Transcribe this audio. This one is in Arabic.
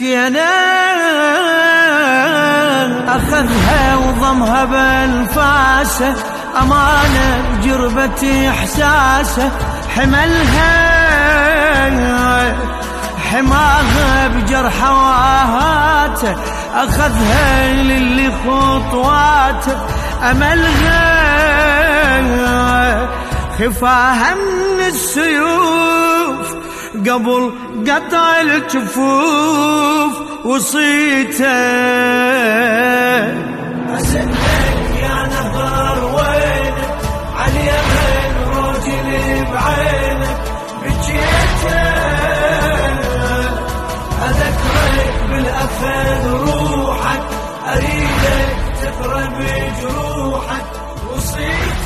مسكينة أخذها وضمها بالفاسة، أمانة جربتي إحساسه، حماها بجرحه وآهاته، أخذها للي خطواته أملها، خفاها من السيوف قبل قطع الجفوف وصيته. أسألك يا نهر وينك، عاليمن روجلي بعينك بجيته، أذكرك بالأفد روحك، أريدك تقرب جروحك وصيته.